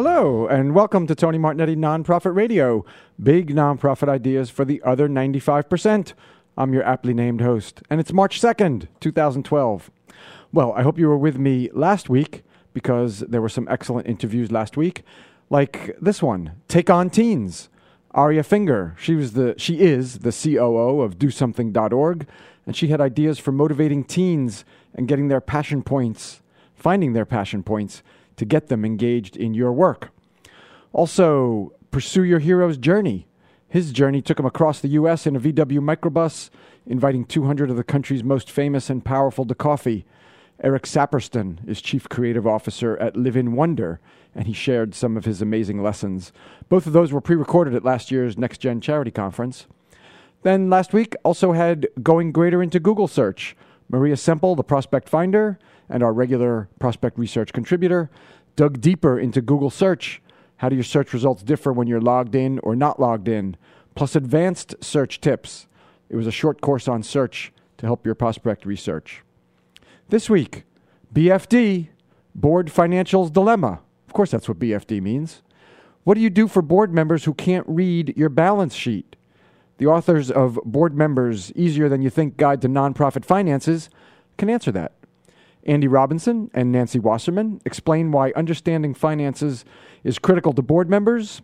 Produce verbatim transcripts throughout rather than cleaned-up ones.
Hello, and welcome to Tony Martignetti Nonprofit Radio, big nonprofit ideas for the other ninety-five percent. I'm your aptly named host, and it's March second, twenty twelve. Well, I hope you were with me last week, because there were some excellent interviews last week, like this one, Take On Teens. Aria Finger, she was the she is the C O O of do something dot org, and she had ideas for motivating teens and getting their passion points, finding their passion points to get them engaged in your work. Also, Pursue Your Hero's Journey. His journey took him across the U S in a V W microbus, inviting two hundred of the country's most famous and powerful to coffee. Eric Saperston is Chief Creative Officer at Live in Wonder, and he shared some of his amazing lessons. Both of those were pre-recorded at last year's Next Gen Charity Conference. Then last week also had Going Greater into Google Search. Maria Semple, the Prospect Finder, and our regular Prospect Research contributor, dug deeper into Google Search. How do your search results differ when you're logged in or not logged in? Plus advanced search tips. It was a short course on search to help your prospect research. This week, B F D, Board Financials Dilemma. Of course, that's what B F D means. What do you do for board members who can't read your balance sheet? The authors of Board Members' Easier Than You Think Guide to Nonprofit Finances can answer that. Andy Robinson and Nancy Wasserman explain why understanding finances is critical to board members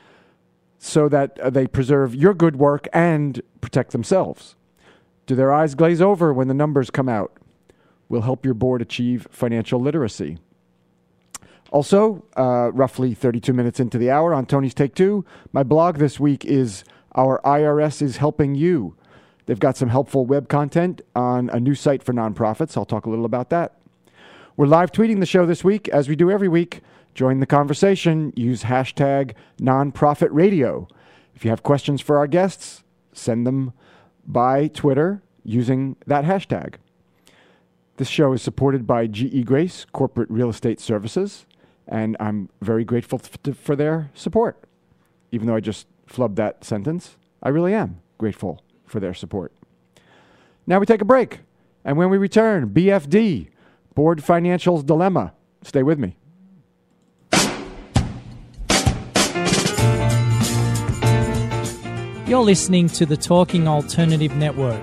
so that uh, they preserve your good work and protect themselves. Do their eyes glaze over when the numbers come out? Will help your board achieve financial literacy. Also, uh, roughly thirty-two minutes into the hour on Tony's Take Two, my blog this week is Our I R S is Helping You. They've got some helpful web content on a new site for nonprofits. I'll talk a little about that. We're live tweeting the show this week, as we do every week. Join the conversation. Use hashtag nonprofitradio. If you have questions for our guests, send them by Twitter using that hashtag. This show is supported by G E Grace Corporate Real Estate Services, and I'm very grateful f- for their support. Even though I just flubbed that sentence, I really am grateful for their support. Now we take a break, and when we return, B F D, Board Financials Dilemma. Stay with me. You're listening to the Talking Alternative Network.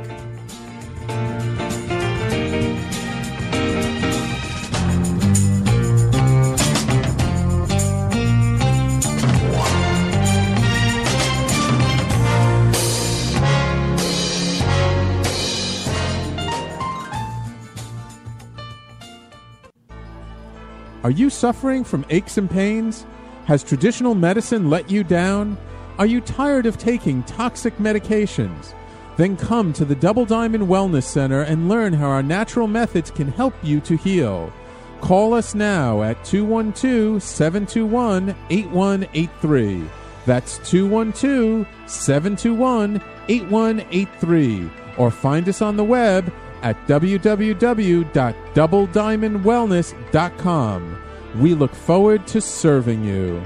Are you suffering from aches and pains? Has traditional medicine let you down? Are you tired of taking toxic medications? Then come to the Double Diamond Wellness Center and learn how our natural methods can help you to heal. Call us now at two one two, seven two one, eight one eight three. That's two one two, seven two one, eight one eight three. Or find us on the web at w w w dot double diamond wellness dot com. We look forward to serving you.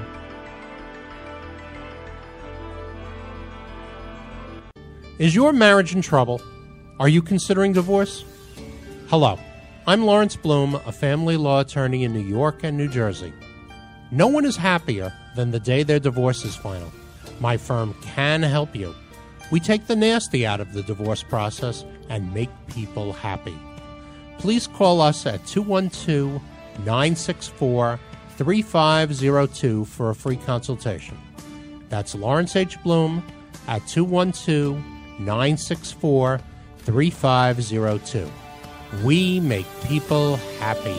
Is your marriage in trouble? Are you considering divorce? Hello, I'm Lawrence Bloom, a family law attorney in New York and New Jersey. No one is happier than the day their divorce is final. My firm can help you. We take the nasty out of the divorce process and make people happy. Please call us at two one two, nine six four, three five zero two for a free consultation. That's Lawrence H. Bloom at two one two, nine six four, three five zero two. We make people happy.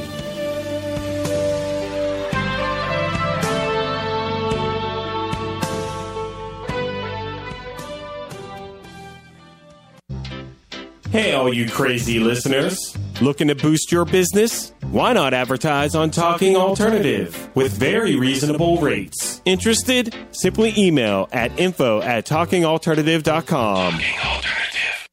Hey, all you crazy listeners. Looking to boost your business? Why not advertise on Talking Alternative with very reasonable rates? Interested? Simply email at info at talking alternative dot com. Talking Alternative.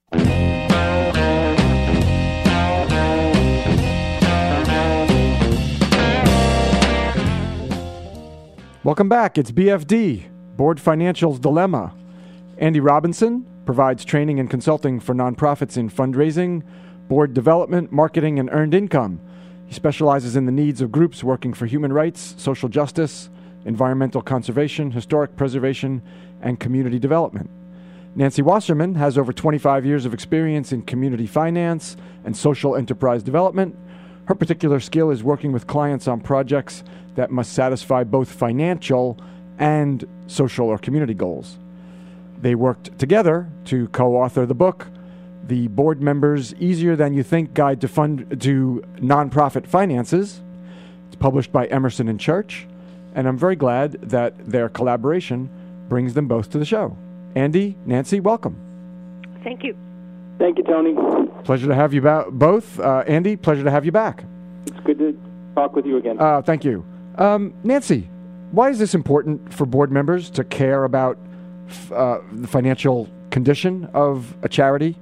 Welcome back. It's B F D, Board Financials Dilemma. Andy Robinson provides training and consulting for nonprofits in fundraising, board development, marketing, and earned income. He specializes in the needs of groups working for human rights, social justice, environmental conservation, historic preservation, and community development. Nancy Wasserman has over twenty-five years of experience in community finance and social enterprise development. Her particular skill is working with clients on projects that must satisfy both financial and social or community goals. They worked together to co-author the book, The Board Members' Easier Than You Think Guide to Fund to Nonprofit Finances. It's published by Emerson and Church, and I'm very glad that their collaboration brings them both to the show. Andy, Nancy, welcome. Thank you. Thank you, Tony. Pleasure to have you ba- both. Uh, Andy, pleasure to have you back. It's good to talk with you again. Uh, thank you. Um, Nancy, why is this important for board members to care about f- uh, the financial condition of a charity?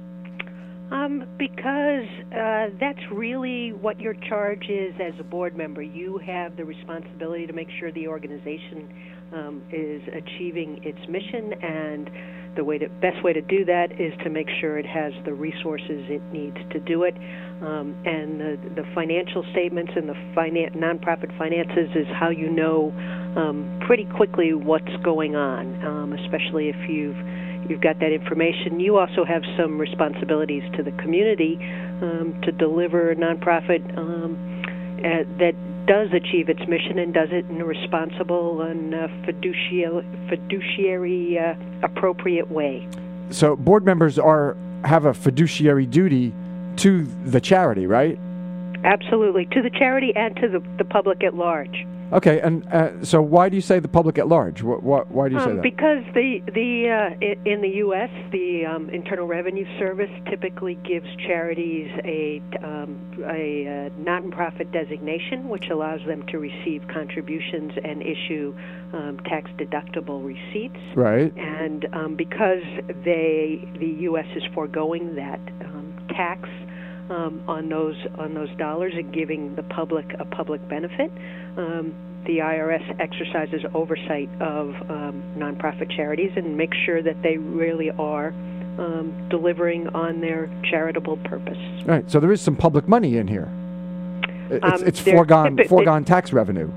Um, because uh, that's really what your charge is as a board member. You have the responsibility to make sure the organization um, is achieving its mission, and the way to, best way to do that is to make sure it has the resources it needs to do it. Um, and the, the financial statements and the finan- nonprofit finances is how you know um, pretty quickly what's going on, um, especially if you've You've got that information. You also have some responsibilities to the community um, to deliver a nonprofit um, uh, that does achieve its mission and does it in a responsible and uh, fiduciary, fiduciary uh, appropriate way. So board members are have a fiduciary duty to the charity, right? Absolutely, to the charity and to the, the public at large. Okay, and uh, so why do you say the public at large? Wh- wh- why do you um, say that? Because the the uh, in the U S the um, Internal Revenue Service typically gives charities a um, a uh, non-profit designation, which allows them to receive contributions and issue um, tax-deductible receipts. Right. And um, because they the U S is foregoing that um, tax um, on those on those dollars and giving the public a public benefit. Um, the I R S exercises oversight of um, nonprofit charities and makes sure that they really are um, delivering on their charitable purpose. Right. So there is some public money in here. It's, Um, it's there- foregone it- foregone tax revenue.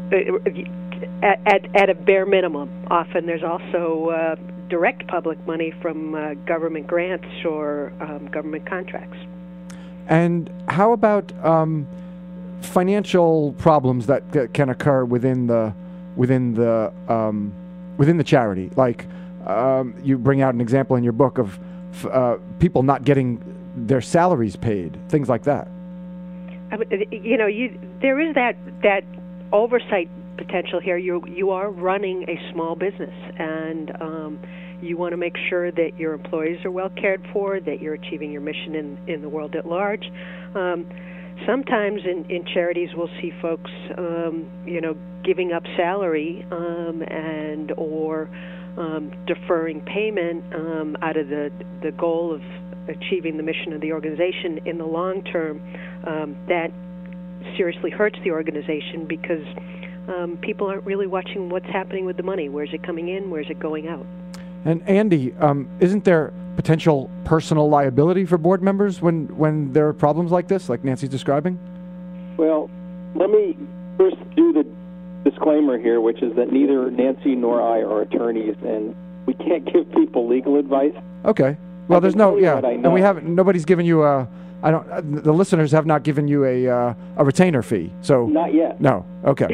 At, at, at a bare minimum. Often there's also uh, direct public money from uh, government grants or um, government contracts. And how about um, financial problems that c- can occur within the within the um, within the charity? Like um, you bring out an example in your book of f- uh, people not getting their salaries paid, things like that. I mean, you know, you there is that that oversight potential here. You you are running a small business, and um, you want to make sure that your employees are well cared for, that you're achieving your mission in, in the world at large. Um, sometimes in, in charities we'll see folks, um, you know, giving up salary um, and or um, deferring payment um, out of the the goal of achieving the mission of the organization. In the long term, um, that seriously hurts the organization because um, people aren't really watching what's happening with the money. Where's it coming in? Where's it going out? And Andy, um, isn't there potential personal liability for board members when, when there are problems like this, like Nancy's describing? Well, let me first do the disclaimer here, which is that neither Nancy nor I are attorneys, and we can't give people legal advice. Okay. Well, I there's can no, tell you yeah, what I and we know. haven't. Nobody's given you a. I don't. Uh, the listeners have not given you a uh, a retainer fee. So Not yet. no. Okay.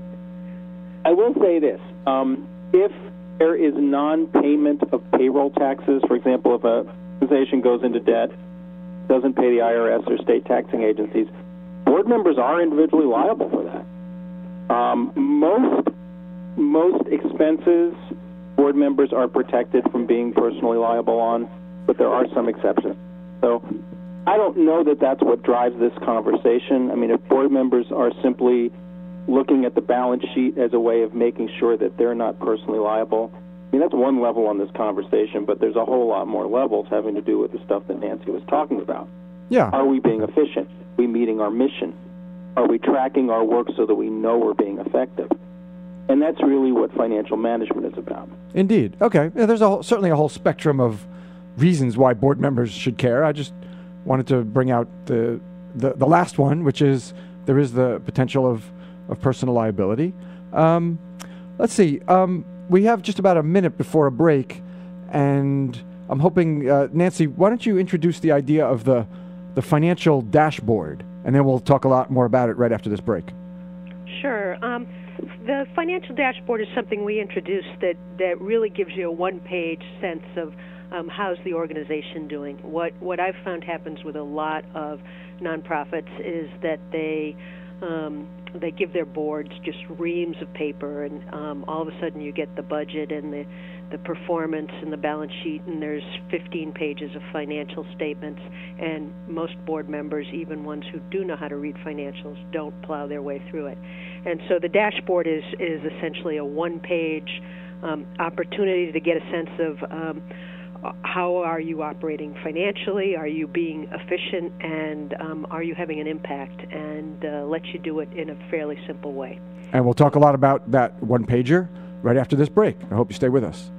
I will say this. Um, if there is non-payment of payroll taxes, for example, if a organization goes into debt, doesn't pay the I R S or state taxing agencies, board members are individually liable for that. Um, most most expenses, board members are protected from being personally liable on, but there are some exceptions. So I don't know that that's what drives this conversation. I mean, if board members are simply looking at the balance sheet as a way of making sure that they're not personally liable, I mean, that's one level on this conversation, but there's a whole lot more levels having to do with the stuff that Nancy was talking about. Yeah. Are we being efficient? Are we meeting our mission? Are we tracking our work so that we know we're being effective? And that's really what financial management is about. Indeed. Okay. Yeah, there's a whole, certainly a whole spectrum of reasons why board members should care. I just wanted to bring out the the, the last one, which is there is the potential of, of personal liability. Um, let's see. Um, we have just about a minute before a break, and I'm hoping, uh, Nancy, why don't you introduce the idea of the the financial dashboard, and then we'll talk a lot more about it right after this break. Sure. Um, the financial dashboard is something we introduced that, that really gives you a one-page sense of um, how's the organization doing. What what I've found happens with a lot of nonprofits is that they um, they give their boards just reams of paper, and um, all of a sudden you get the budget and the the performance and the balance sheet, and there's fifteen pages of financial statements, and most board members, even ones who do know how to read financials, don't plow their way through it. And so the dashboard is, is essentially a one-page um, opportunity to get a sense of um, how are you operating financially, are you being efficient, and um, are you having an impact, and uh, let you do it in a fairly simple way. And we'll talk a lot about that one-pager right after this break. I hope you stay with us.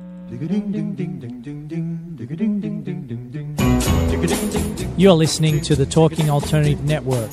You're listening to the Talking Alternative Network.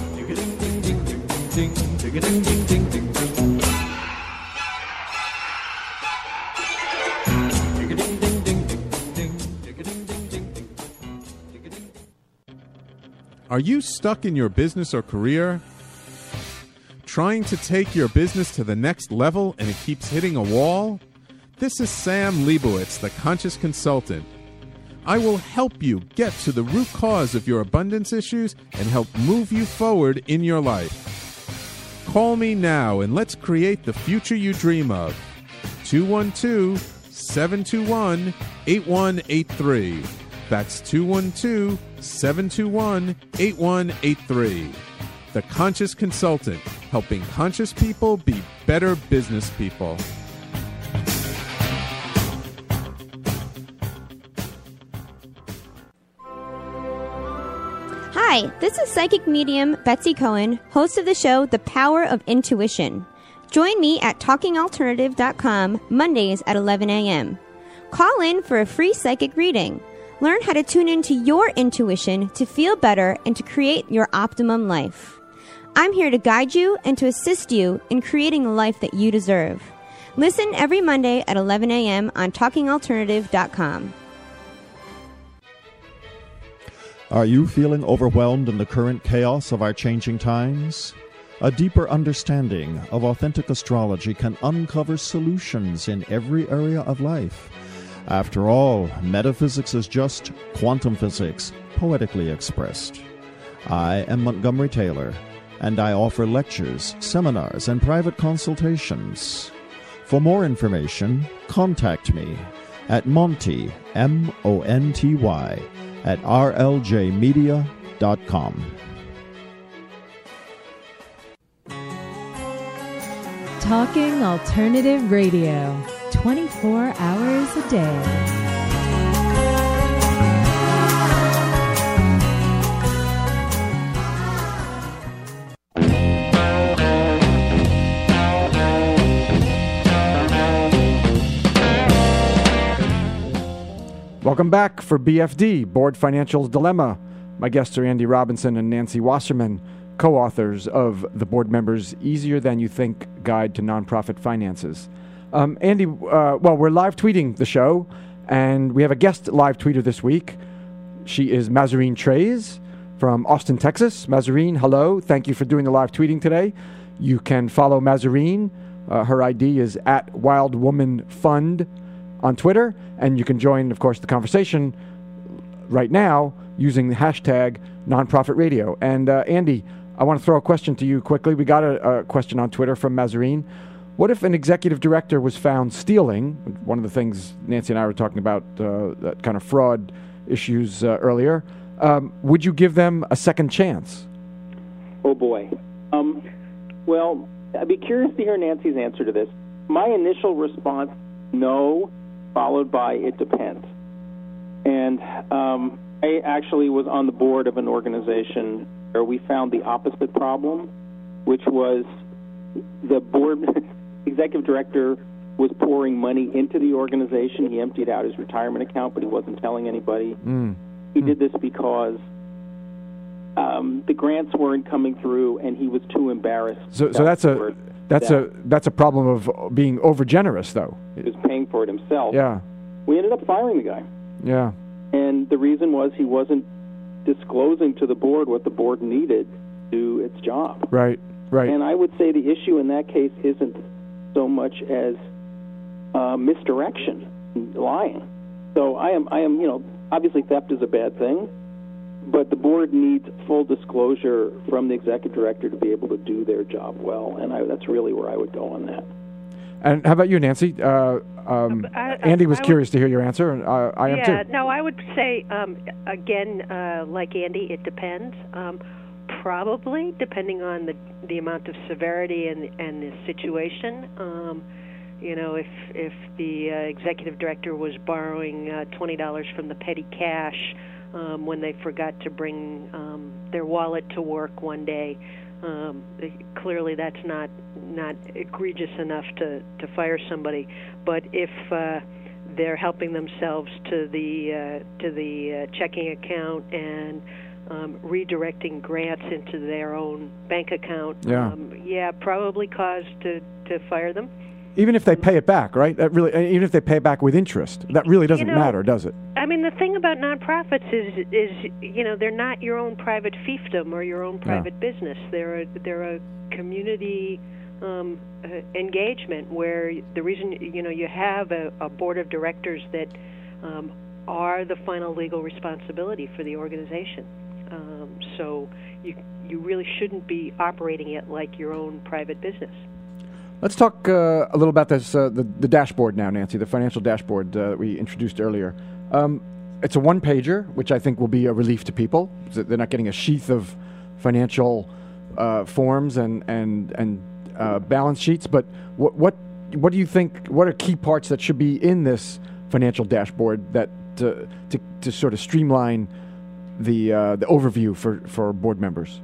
Are you stuck in your business or career? Trying to take your business to the next level and it keeps hitting a wall? This is Sam Leibowitz, the Conscious Consultant. I will help you get to the root cause of your abundance issues and help move you forward in your life. Call me now and let's create the future you dream of. two one two, seven two one, eight one eight three. That's two one two, seven two one, eight one eight three. The Conscious Consultant, helping conscious people be better business people. Hi, this is psychic medium Betsy Cohen, host of the show The Power of Intuition. Join me at talking alternative dot com Mondays at eleven a.m. Call in for a free psychic reading. Learn how to tune into your intuition to feel better and to create your optimum life. I'm here to guide you and to assist you in creating the life that you deserve. Listen every Monday at eleven a.m. on talking alternative dot com. Are you feeling overwhelmed in the current chaos of our changing times? A deeper understanding of authentic astrology can uncover solutions in every area of life. After all, metaphysics is just quantum physics, poetically expressed. I am Montgomery Taylor, and I offer lectures, seminars, and private consultations. For more information, contact me at Monty, M O N T Y, at r l j media dot com. Talking Alternative Radio, twenty-four hours a day. Welcome back for B F D, Board Financials Dilemma. My guests are Andy Robinson and Nancy Wasserman, co-authors of the Board Members' Easier Than You Think Guide to Nonprofit Finances. Um, Andy, uh, well, we're live tweeting the show, and we have a guest live tweeter this week. She is Mazarine Treyz from Austin, Texas. Mazarine, hello. Thank you for doing the live tweeting today. You can follow Mazarine. Uh, her I D is at Wild Woman Fund on Twitter, and you can join, of course, the conversation right now using the hashtag Nonprofit Radio. And uh, Andy, I want to throw a question to you quickly. We got a, a question on Twitter from Mazarine. What if an executive director was found stealing? One of the things Nancy and I were talking about, uh, that kind of fraud issues uh, earlier. Um, would you give them a second chance? Oh, boy. Um, well, I'd be curious to hear Nancy's answer to this. My initial response, no, followed by it depends. And um, I actually was on the board of an organization where we found the opposite problem, which was the board executive director was pouring money into the organization. He emptied out his retirement account, but he wasn't telling anybody. Mm. He mm. did this because um, the grants weren't coming through, and he was too embarrassed. So, so that's a That's that a that's a problem of being over generous, though. He was paying for it himself. Yeah. We ended up firing the guy. Yeah. And the reason was he wasn't disclosing to the board what the board needed to do its job. Right, right. And I would say the issue in that case isn't so much as uh, misdirection, lying. So I am, I am, you know, obviously theft is a bad thing, but the board needs full disclosure from the executive director to be able to do their job well, and I, that's really where I would go on that. And how about you, Nancy? Uh, um, I, I, Andy was I curious would, to hear your answer, and uh, I am yeah, too. no, I would say, um, again, uh, like Andy, it depends. Um, probably, depending on the the amount of severity and and the situation. Um, you know, if if the uh, executive director was borrowing uh, twenty dollars from the petty cash um, when they forgot to bring um, their wallet to work one day, um, clearly that's not not egregious enough to, to fire somebody. But if uh, they're helping themselves to the uh, to the uh, checking account and um, redirecting grants into their own bank account, yeah, um, yeah, probably cause to, to fire them. Even if they pay it back, right? That really, even if they pay back with interest, that really doesn't you know, matter, does it? I mean, the thing about nonprofits is, is you know, they're not your own private fiefdom or your own private yeah. business. They're a, they're a community um, uh, engagement where the reason, you know, you have a, a board of directors that um, are the final legal responsibility for the organization. Um, so you you really shouldn't be operating it like your own private business. Let's talk uh, a little about this uh, the, the dashboard now, Nancy, the financial dashboard uh, that we introduced earlier. Um, it's a one-pager, which I think will be a relief to people. They're not getting a sheath of financial uh, forms and and and uh, balance sheets. But what what what do you think? What are key parts that should be in this financial dashboard that to to, to sort of streamline the uh, the overview for, for board members?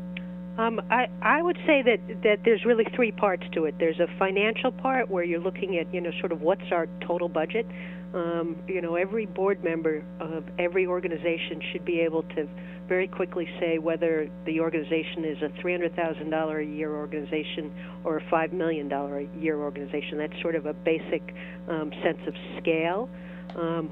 Um, I, I would say that, that there's really three parts to it. There's a financial part where you're looking at, you know, sort of what's our total budget. Um, you know, every board member of every organization should be able to very quickly say whether the organization is a three hundred thousand dollars a year organization or a five million dollars a year organization. That's sort of a basic um, sense of scale. Um,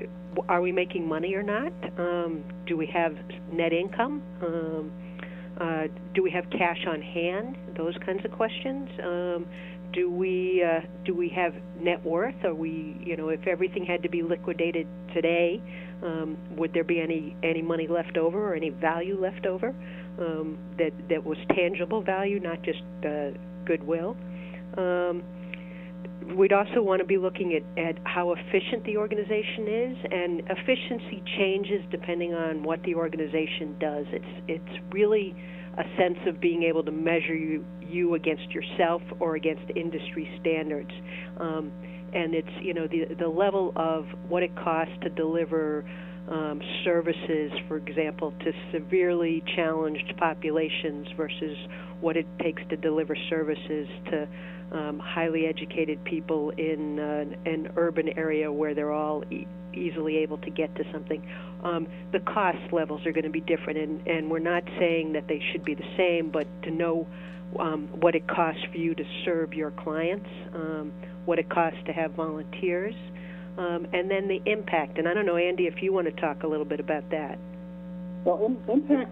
are we making money or not? Um, do we have net income? Um, Uh, do we have cash on hand? Those kinds of questions. Um, do we uh, do we have net worth? Are we, you know, if everything had to be liquidated today, um, would there be any any money left over or any value left over um, that that was tangible value, not just uh, goodwill? Um, we'd also want to be looking at, at how efficient the organization is, and efficiency changes depending on what the organization does. It's it's really a sense of being able to measure you, you against yourself or against industry standards. Um, and it's, you know, the the level of what it costs to deliver um, services, for example, to severely challenged populations versus what it takes to deliver services to Um, highly educated people in uh, an urban area where they're all e- easily able to get to something. Um, the cost levels are going to be different, and, and we're not saying that they should be the same, but to know um, what it costs for you to serve your clients, um, what it costs to have volunteers, um, and then the impact. And I don't know, Andy, if you want to talk a little bit about that. Well, in, impact,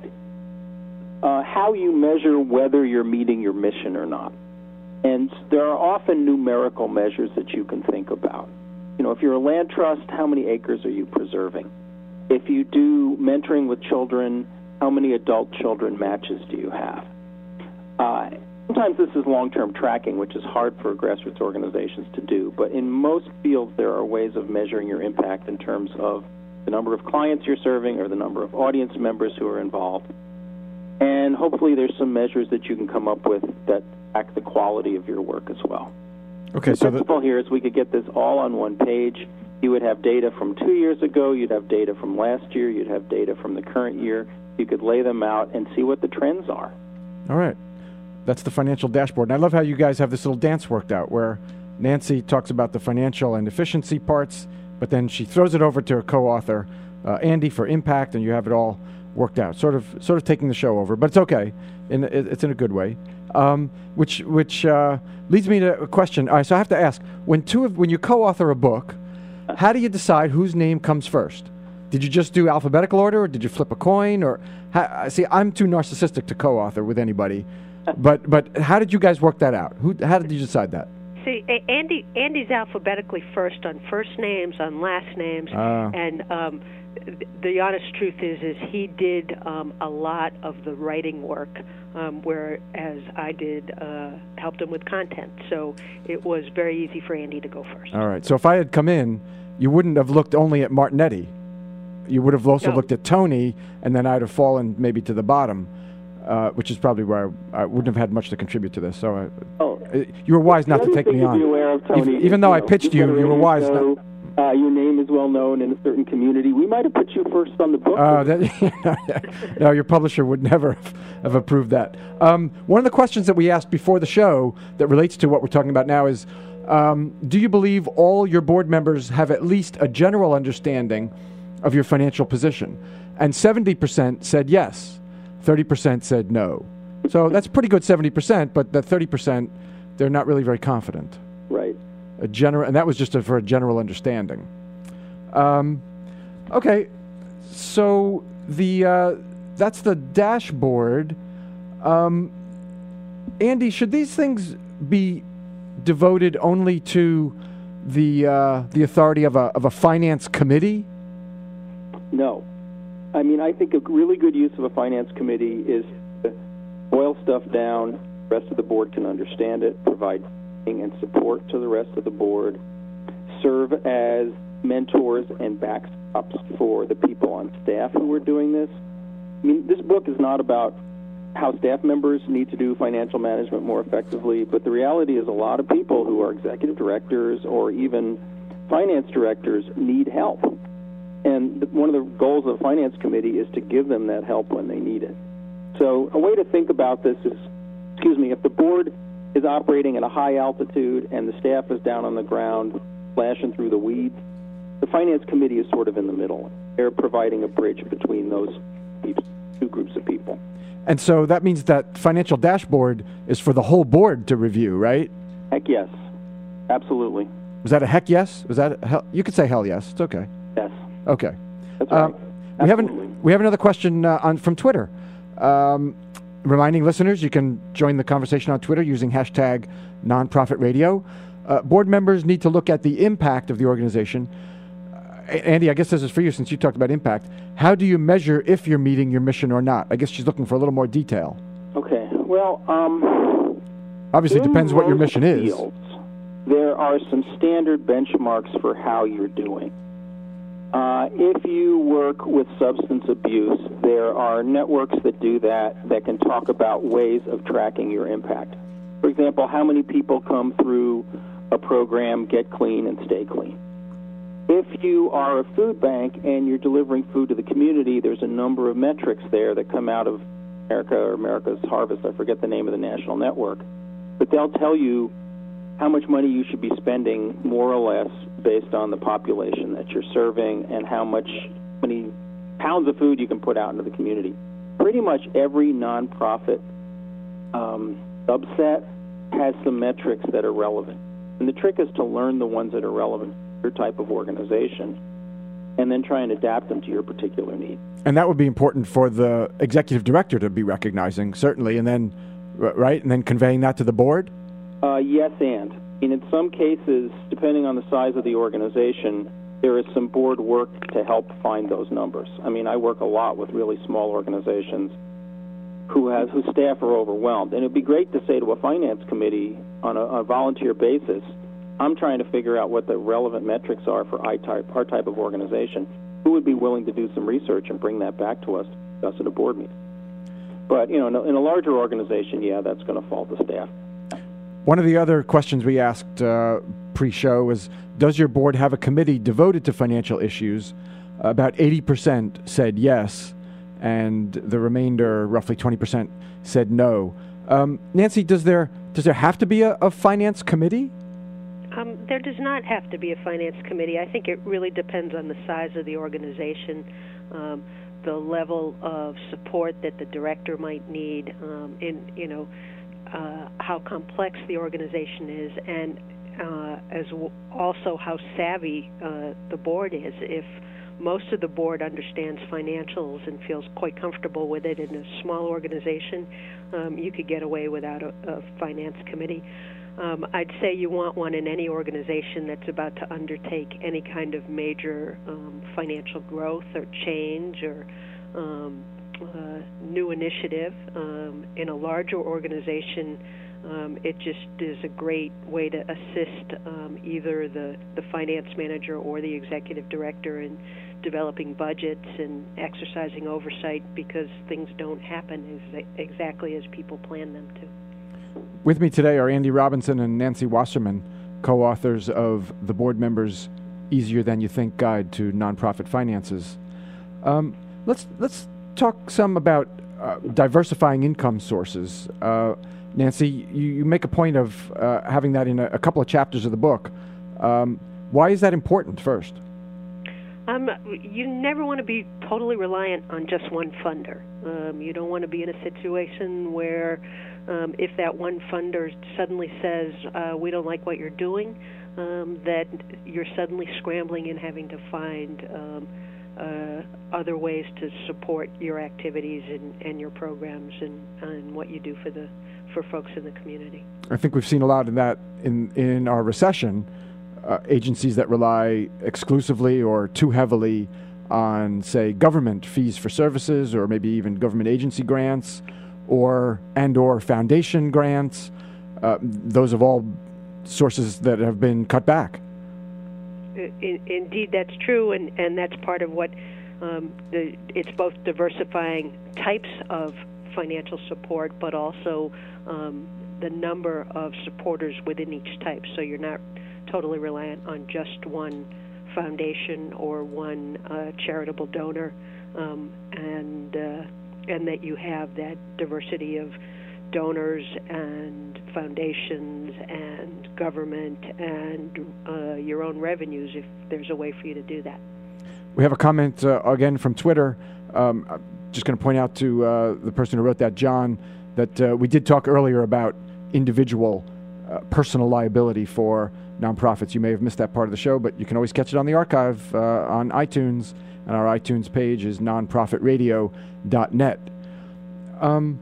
uh, how you measure whether you're meeting your mission or not. And there are often numerical measures that you can think about. You know, if you're a land trust, how many acres are you preserving? If you do mentoring with children, how many adult children matches do you have? Uh, sometimes this is long-term tracking, which is hard for grassroots organizations to do. But in most fields, there are ways of measuring your impact in terms of the number of clients you're serving or the number of audience members who are involved. And hopefully there's some measures that you can come up with that track the quality of your work as well. Okay, the so the principle here is we could get this all on one page. You would have data from two years ago, you'd have data from last year, you'd have data from the current year. You could lay them out and see what the trends are. All right. That's the financial dashboard. And I love how you guys have this little dance worked out where Nancy talks about the financial and efficiency parts, but then she throws it over to her co-author, uh, Andy, for impact, and you have it all worked out, sort of sort of taking the show over. But it's okay. In, it's in a good way. Um, which which uh, leads me to a question. All right, so I have to ask: when two of when you co-author a book, how do you decide whose name comes first? Did you just do alphabetical order, or did you flip a coin? Or how, see, I'm too narcissistic to co-author with anybody, but but how did you guys work that out? Who how did you decide that? See, Andy Andy's alphabetically first on first names, on last names, uh. and um, the honest truth is, is he did um, a lot of the writing work, um, whereas I did uh, helped him with content. So it was very easy for Andy to go first. All right. So if I had come in, you wouldn't have looked only at Martinetti. You would have also no. looked at Tony, and then I'd have fallen maybe to the bottom, uh, which is probably where I, I wouldn't have had much to contribute to this. So I, oh. uh, you were wise not to take me on. Be aware of, Tony, even, even though you I know, pitched you, you were wise. Show, not, Uh, your name is well known in a certain community. We might have put you first on the book. Uh, that, no, your publisher would never have, have approved that. Um, one of the questions that we asked before the show that relates to what we're talking about now is, um, do you believe all your board members have at least a general understanding of your financial position? And seventy percent said yes. thirty percent said no. So that's pretty good seventy percent, but the thirty percent, they're not really very confident. Right. A general, and that was just a, for a general understanding. Um, okay, so the uh, that's the dashboard. Um, Andy, should these things be devoted only to the uh, the authority of a of a finance committee? No, I mean I think a really good use of a finance committee is to boil stuff down. The rest of the board can understand it, provide and support to the rest of the board, serve as mentors and backstops for the people on staff who are doing this. I mean, this book is not about how staff members need to do financial management more effectively, but the reality is a lot of people who are executive directors or even finance directors need help. And one of the goals of the finance committee is to give them that help when they need it. So a way to think about this is, excuse me, if the board is operating at a high altitude and the staff is down on the ground flashing through the weeds, the finance committee is sort of in the middle. They're providing a bridge between those two groups of people. And so that means that financial dashboard is for the whole board to review, right? Heck yes. Absolutely. Was that a heck yes? Was that a hell? You could say hell yes. It's okay. Yes. Okay. That's right. Um, we have an, we have another question uh, on from Twitter. Um, Reminding listeners, you can join the conversation on Twitter using hashtag nonprofit radio. Uh, board members need to look at the impact of the organization. Uh, Andy, I guess this is for you since you talked about impact. How do you measure if you're meeting your mission or not? I guess she's looking for a little more detail. Okay. Well, um, obviously it depends what your mission is. Fields, there are some standard benchmarks for how you're doing. Uh, if you work with substance abuse, there are networks that do that that can talk about ways of tracking your impact. For example, how many people come through a program, Get Clean and Stay Clean. If you are a food bank and you're delivering food to the community, there's a number of metrics there that come out of America or America's Harvest. I forget the name of the national network. But they'll tell you how much money you should be spending, more or less, based on the population that you're serving and how much many pounds of food you can put out into the community. Pretty much every nonprofit um, subset has some metrics that are relevant. And the trick is to learn the ones that are relevant to your type of organization and then try and adapt them to your particular need. And that would be important for the executive director to be recognizing, certainly, and then, right, and then conveying that to the board? Uh, yes, and. And in some cases, depending on the size of the organization, there is some board work to help find those numbers. I mean, I work a lot with really small organizations who have whose staff are overwhelmed. And it would be great to say to a finance committee on a, a volunteer basis, I'm trying to figure out what the relevant metrics are for our type, our type of organization. Who would be willing to do some research and bring that back to us to discuss at a board meeting? But, you know, in a, in a larger organization, yeah, that's going to fall to staff. One of the other questions we asked uh, pre-show was, does your board have a committee devoted to financial issues? About eighty percent said yes, and the remainder, roughly twenty percent, said no. Um, Nancy, does there does there have to be a, a finance committee? Um, there does not have to be a finance committee. I think it really depends on the size of the organization, um, the level of support that the director might need, um, and, you know, uh, how complex the organization is, and uh, as w- also how savvy uh, the board is. If most of the board understands financials and feels quite comfortable with it in a small organization, um, you could get away without a, a finance committee. Um, I'd say you want one in any organization that's about to undertake any kind of major um, financial growth or change or um, uh, new initiative. Um, in a larger organization, um, it just is a great way to assist um, either the, the finance manager or the executive director in developing budgets and exercising oversight, because things don't happen ex- exactly as people plan them to. With me today are Andy Robinson and Nancy Wasserman, co-authors of the Board Members' Easier Than You Think Guide to Nonprofit Finances. Um, let's let's talk some about uh, diversifying income sources. Uh, Nancy, you, you make a point of uh, having that in a, a couple of chapters of the book. Um, why is that important first? Um, you never want to be totally reliant on just one funder. Um, you don't want to be in a situation where Um, if that one funder suddenly says, uh, we don't like what you're doing, um, that you're suddenly scrambling and having to find um, uh, other ways to support your activities and, and your programs and, and what you do for the for folks in the community. I think we've seen a lot of that in, in our recession, uh, agencies that rely exclusively or too heavily on, say, government fees for services or maybe even government agency grants, or and or foundation grants. Uh, those are all sources that have been cut back. In, indeed, that's true, and, and that's part of what um, the, it's both diversifying types of financial support, but also um, the number of supporters within each type. So you're not totally reliant on just one foundation or one uh, charitable donor, um, and uh, and that you have that diversity of donors and foundations and government and uh, your own revenues, if there's a way for you to do that. We have a comment, uh, again, from Twitter. Um, I'm just going to point out to uh, the person who wrote that, John, that uh, we did talk earlier about individual uh, personal liability for nonprofits. You may have missed that part of the show, but you can always catch it on the archive uh, on iTunes, and our iTunes page is nonprofit radio dot net. Um,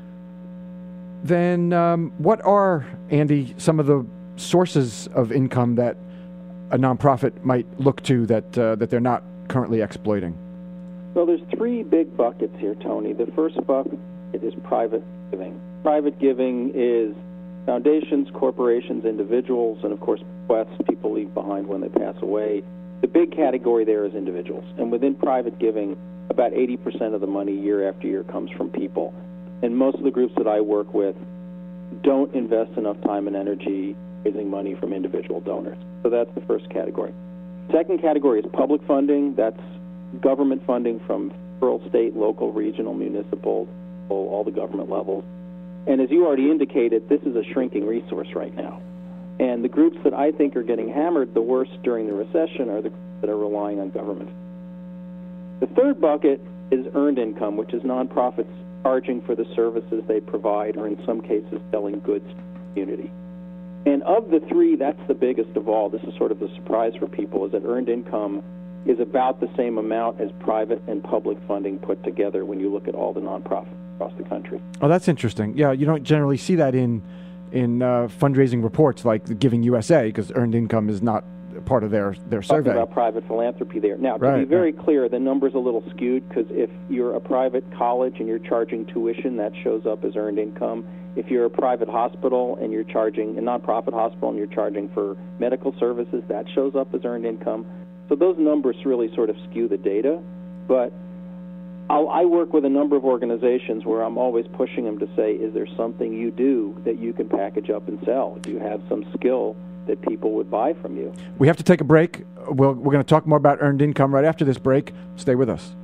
then um, what are, Andy, some of the sources of income that a nonprofit might look to that uh, that they're not currently exploiting? Well, there's three big buckets here, Tony. The first bucket is private giving. Private giving is foundations, corporations, individuals, and, of course, bequests people leave behind when they pass away. The big category there is individuals. And within private giving, about eighty percent of the money year after year comes from people. And most of the groups that I work with don't invest enough time and energy raising money from individual donors. So that's the first category. Second category is public funding. That's government funding from federal, state, local, regional, municipal, all the government levels. And as you already indicated, this is a shrinking resource right now. And the groups that I think are getting hammered the worst during the recession are the groups that are relying on government. The third bucket is earned income, which is nonprofits charging for the services they provide, or in some cases selling goods to the community. And of the three, that's the biggest of all. This is sort of the surprise for people, is that earned income is about the same amount as private and public funding put together when you look at all the nonprofits across the country. Oh, that's interesting. Yeah, you don't generally see that in in uh, fundraising reports like the Giving U S A, because earned income is not part of their, their survey. Talking about private philanthropy there. Now, to right, be very right. clear, the number's a little skewed, because if you're a private college and you're charging tuition, that shows up as earned income. If you're a private hospital and you're charging, a nonprofit hospital, and you're charging for medical services, that shows up as earned income. So those numbers really sort of skew the data. But I'll, I work with a number of organizations where I'm always pushing them to say, is there something you do that you can package up and sell? Do you have some skill that people would buy from you? We have to take a break. We'll, we're going to talk more about earned income right after this break. Stay with us.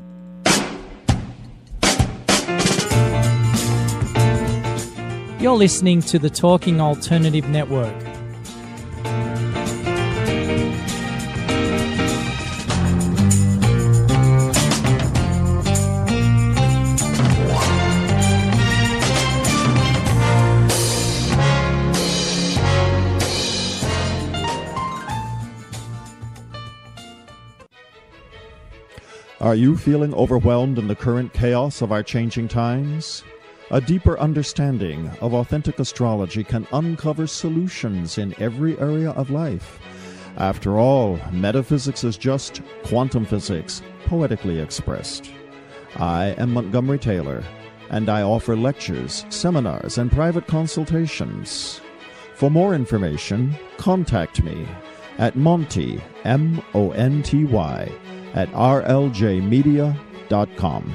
You're listening to the Talking Alternative Network. Are you feeling overwhelmed in the current chaos of our changing times? A deeper understanding of authentic astrology can uncover solutions in every area of life. After all, metaphysics is just quantum physics, poetically expressed. I am Montgomery Taylor, and I offer lectures, seminars, and private consultations. For more information, contact me at Monty, M O N T Y, at r l j media dot com.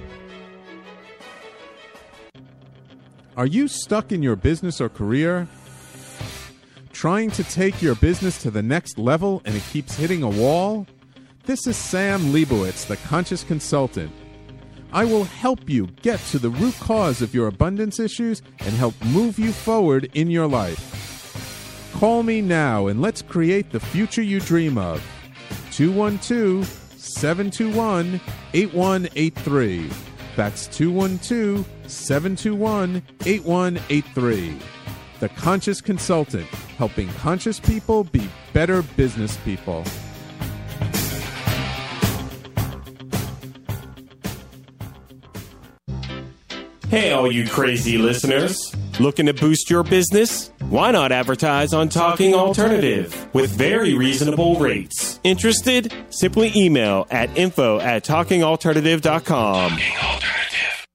Are you stuck in your business or career? Trying to take your business to the next level and it keeps hitting a wall? This is Sam Leibowitz, the Conscious Consultant. I will help you get to the root cause of your abundance issues and help move you forward in your life. Call me now and let's create the future you dream of. two one two, seven two one, eight one eight three. That's two one two, seven two one, eight one eight three. The Conscious Consultant, helping conscious people be better business people. Hey, all you crazy listeners. Looking to boost your business? Why not advertise on Talking Alternative with very reasonable rates? Interested? Simply email at info at talking alternative dot com. Talking Alternative.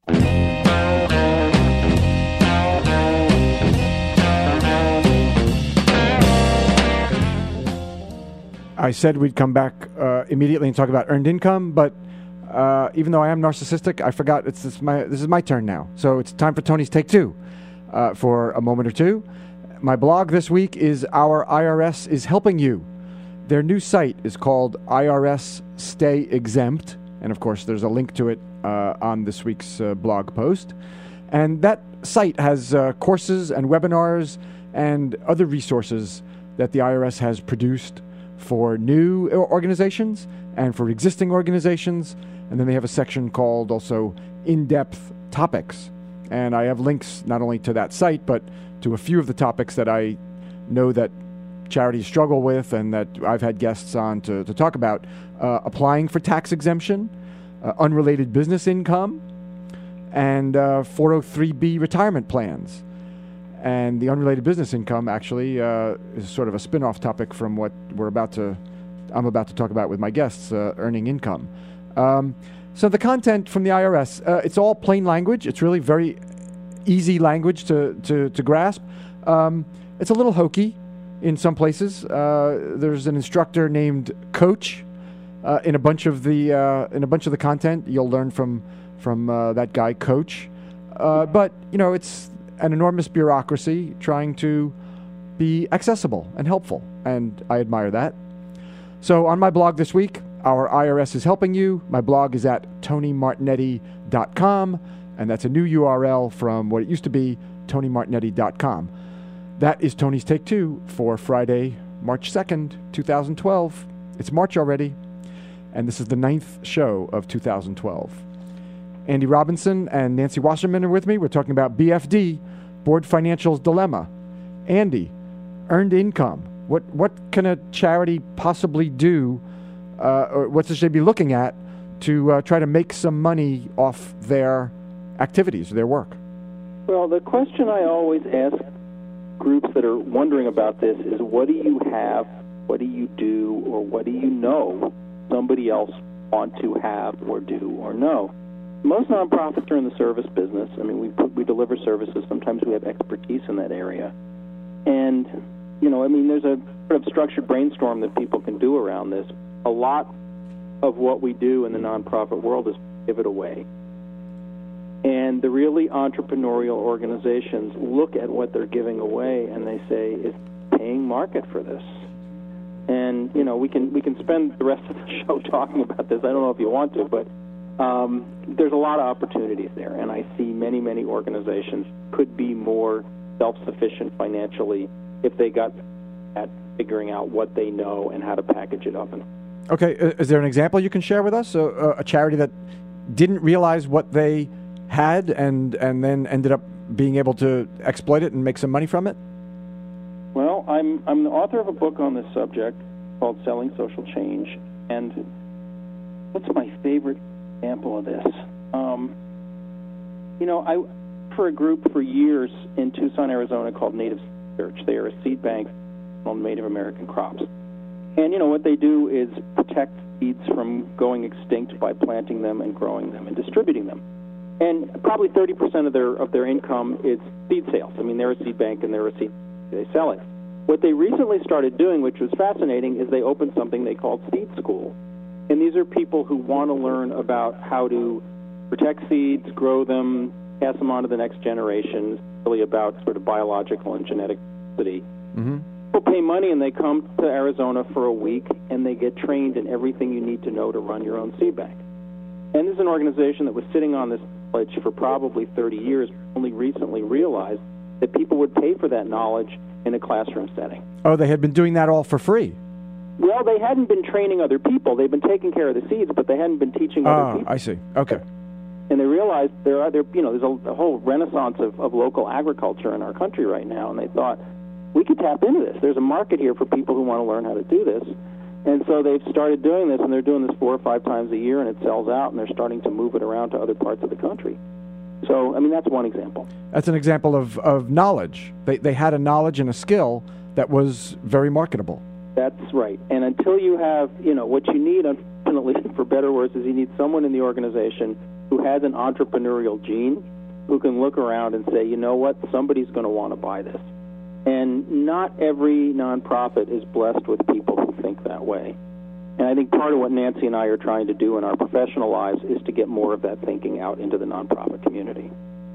I said we'd come back uh, immediately and talk about earned income, but uh, even though I am narcissistic, I forgot it's, it's my, this is my turn now. So it's time for Tony's Take Two uh, for a moment or two. My blog this week is Our I R S is Helping You. Their new site is called I R S Stay Exempt, and of course there's a link to it uh, on this week's uh, blog post. And that site has uh, courses and webinars and other resources that the I R S has produced for new organizations and for existing organizations. And then they have a section called also In-Depth Topics. And I have links not only to that site, but to a few of the topics that I know that charities struggle with and that I've had guests on to, to talk about. Uh, applying for tax exemption, uh, unrelated business income, and uh, four oh three B retirement plans. And the unrelated business income actually uh, is sort of a spin-off topic from what we're about to, I'm about to talk about with my guests, uh, earning income. Um, so the content from the I R S, uh, it's all plain language. It's really very easy language to, to, to grasp. Um, it's a little hokey in some places. Uh, there's an instructor named Coach uh, in a bunch of the uh, in a bunch of the content. You'll learn from from uh, that guy Coach. Uh, but you know, it's an enormous bureaucracy trying to be accessible and helpful, and I admire that. So on my blog this week, Our I R S is Helping You. My blog is at tony martignetti dot com, and that's a new U R L from what it used to be, tony martignetti dot com. That is Tony's Take Two for Friday, March second, twenty twelve. It's March already, and this is the ninth show of two thousand twelve. Andy Robinson and Nancy Wasserman are with me. We're talking about B F D, Board Financial's Dilemma. Andy, earned income. What what can a charity possibly do, uh, or what should they be looking at to uh, try to make some money off their activities, their work? Well, the question I always ask groups that are wondering about this is, what do you have, what do you do, or what do you know somebody else want to have or do or know? Most nonprofits are in the service business. I mean, we we deliver services. Sometimes we have expertise in that area. And, you know, I mean, there's a sort of structured brainstorm that people can do around this. A lot of what we do in the nonprofit world is give it away. And the really entrepreneurial organizations look at what they're giving away and they say, it's paying market for this. And, you know, we can we can spend the rest of the show talking about this. I don't know if you want to, but Um, there's a lot of opportunities there, and I see many, many organizations could be more self-sufficient financially if they got at figuring out what they know and how to package it up. And Okay, is there an example you can share with us? Uh, a charity that didn't realize what they had and and then ended up being able to exploit it and make some money from it? Well, I'm I'm the author of a book on this subject called Selling Social Change, and what's my favorite example of this? Um, you know, I for a group for years in Tucson, Arizona called Native Search. They are a seed bank on Native American crops. And, you know, what they do is protect seeds from going extinct by planting them and growing them and distributing them. And probably thirty percent of their of their income is seed sales. I mean, they're a seed bank and they're a seed, they sell it. What they recently started doing, which was fascinating, is they opened something they called Seed School. And these are people who want to learn about how to protect seeds, grow them, pass them on to the next generation, really about sort of biological and genetic diversity. Mm-hmm. People pay money and they come to Arizona for a week and they get trained in everything you need to know to run your own seed bank. And this is an organization that was sitting on this knowledge for probably thirty years, only recently realized that people would pay for that knowledge in a classroom setting. Oh, they had been doing that all for free? Well, they hadn't been training other people. They've been taking care of the seeds, but they hadn't been teaching oh, other people. I see. Okay. And they realized there are there you know there's a, a whole renaissance of, of local agriculture in our country right now, and they thought we could tap into this. There's a market here for people who want to learn how to do this. And so they've started doing this, and they're doing this four or five times a year, and it sells out, and they're starting to move it around to other parts of the country. So, I mean, that's one example. That's an example of, of knowledge. They they had a knowledge and a skill that was very marketable. That's right. And until you have, you know, what you need, unfortunately, for better or worse, is you need someone in the organization who has an entrepreneurial gene, who can look around and say, you know what, somebody's going to want to buy this. And not every nonprofit is blessed with people who think that way. And I think part of what Nancy and I are trying to do in our professional lives is to get more of that thinking out into the nonprofit community.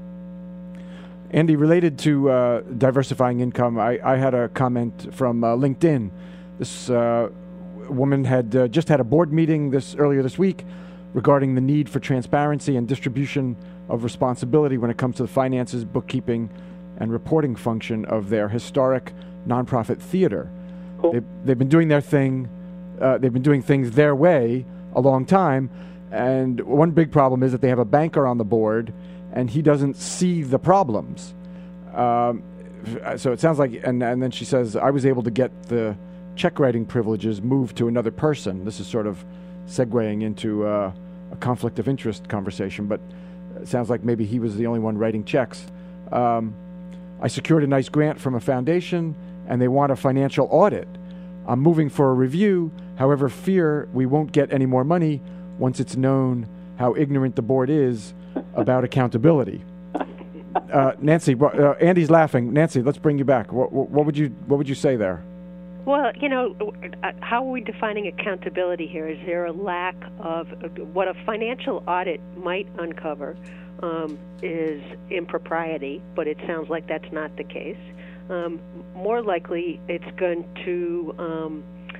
Andy, related to uh, diversifying income, I, I had a comment from uh, LinkedIn. This uh, woman had uh, just had a board meeting this earlier this week regarding the need for transparency and distribution of responsibility when it comes to the finances, bookkeeping, and reporting function of their historic nonprofit theater. Cool. They've, they've been doing their thing. Uh, they've been doing things their way a long time, and one big problem is that they have a banker on the board, and he doesn't see the problems. Um, so it sounds like, and, and then she says, I was able to get the check writing privileges moved to another person. This is sort of segueing into uh, a conflict of interest conversation, but it sounds like maybe he was the only one writing checks. Um, I secured a nice grant from a foundation, and they want a financial audit. I'm moving for a review. However, fear we won't get any more money once it's known how ignorant the board is about accountability. Uh, Nancy, uh, Andy's laughing. Nancy, let's bring you back. What, what would you What would you say there? Well, you know, how are we defining accountability here? Is there a lack of what a financial audit might uncover um, is impropriety, but it sounds like that's not the case. Um, more likely, it's going to, um,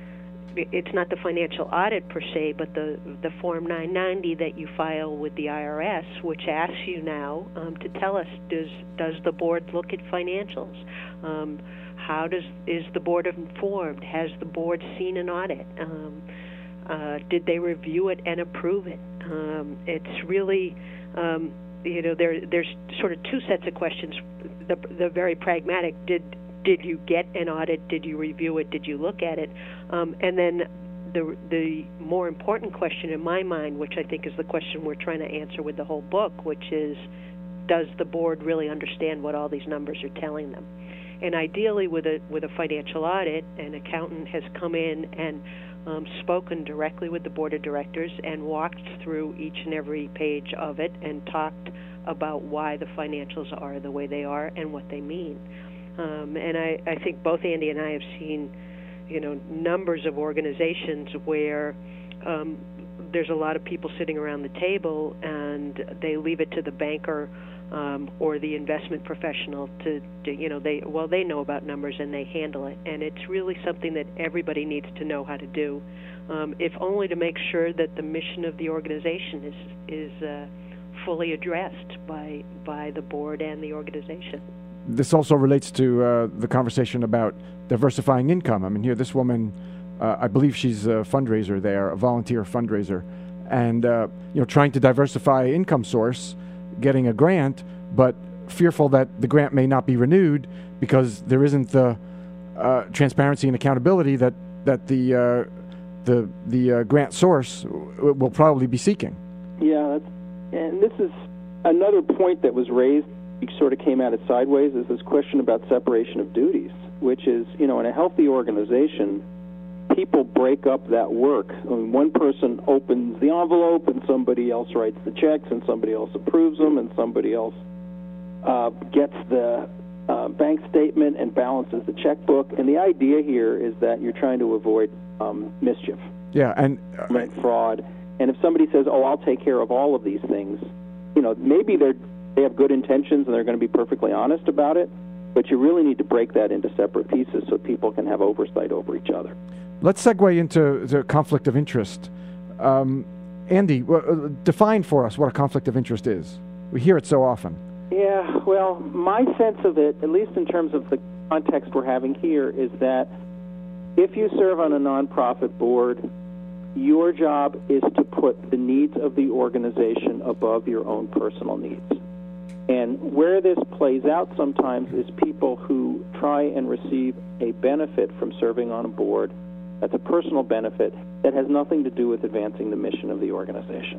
it's not the financial audit per se, but the, the Form nine ninety that you file with the I R S, which asks you now um, to tell us, does does the board look at financials? Um, how does is the board informed? Has the board seen an audit? Um, uh, did they review it and approve it? Um, it's really, um, you know, there there's sort of two sets of questions. The, the very pragmatic, did did you get an audit? Did you review it? Did you look at it? Um, and then the the more important question in my mind, which I think is the question we're trying to answer with the whole book, which is, does the board really understand what all these numbers are telling them? And ideally, with a with a financial audit, an accountant has come in and um, spoken directly with the board of directors and walked through each and every page of it and talked about why the financials are the way they are and what they mean. Um, and I, I think both Andy and I have seen, you know, numbers of organizations where um, there's a lot of people sitting around the table and they leave it to the banker um, or the investment professional to, to, you know, they well, they know about numbers and they handle it. And it's really something that everybody needs to know how to do, um, if only to make sure that the mission of the organization is is uh, fully addressed by by the board and the organization. This also relates to uh, the conversation about diversifying income. I mean, here, this woman, uh, I believe she's a fundraiser there, a volunteer fundraiser, and uh, you know, trying to diversify income source, getting a grant, but fearful that the grant may not be renewed because there isn't the uh, transparency and accountability that that the uh, the the uh, grant source w- will probably be seeking. Yeah, that's, and this is another point that was raised, which sort of came at it sideways, is this question about separation of duties, which is, you know, in a healthy organization, people break up that work. I mean, one person opens the envelope, and somebody else writes the checks, and somebody else approves them, and somebody else uh, gets the uh, bank statement and balances the checkbook. And the idea here is that you're trying to avoid um, mischief, Yeah, and uh, right, fraud. And if somebody says, "Oh, I'll take care of all of these things," you know, maybe they're they have good intentions and they're going to be perfectly honest about it, but you really need to break that into separate pieces so people can have oversight over each other. let's segue into the conflict of interest. Um, Andy, w- define for us what a conflict of interest is. We hear it so often. Yeah, well, my sense of it, at least in terms of the context we're having here, is that if you serve on a nonprofit board, your job is to put the needs of the organization above your own personal needs. And where this plays out sometimes is people who try and receive a benefit from serving on a board that's a personal benefit that has nothing to do with advancing the mission of the organization.